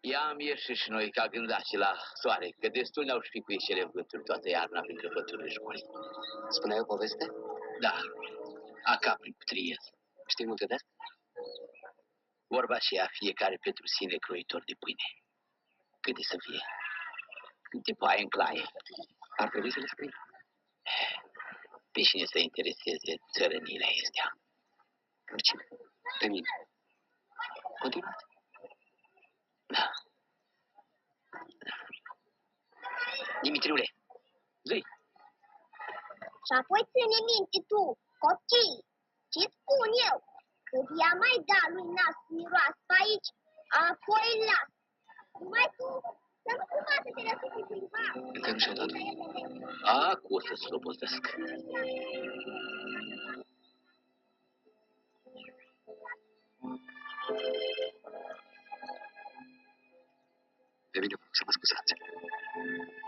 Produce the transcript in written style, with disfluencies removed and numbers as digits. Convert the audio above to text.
I-am ieșit și noi ca gândaci la soare, că destul ne-au șpicuit cele vânturi toată iarna prin crăpăturile școlii. Spuneai o poveste? Da, a capului cu trie. Știi multe de asta? Vorba aceea, fiecare pentru sine croitor de pâine. Câte să fie? Câte paie în claie? Ar trebui să le scrii. Pe cine să intereseze țărăniile astea? Oricine. Pe mine. Continuați. Da. Dimitriule, zi. Și apoi ține minte tu, copii, ce spun eu? Când ea mai da lui nas miroasă pe aici, apoi las. Numai tu să nu cumva să te răsuți cuiva. Încă nu și-a dat. Acu o să slobozesc. De bine să mă scuzați.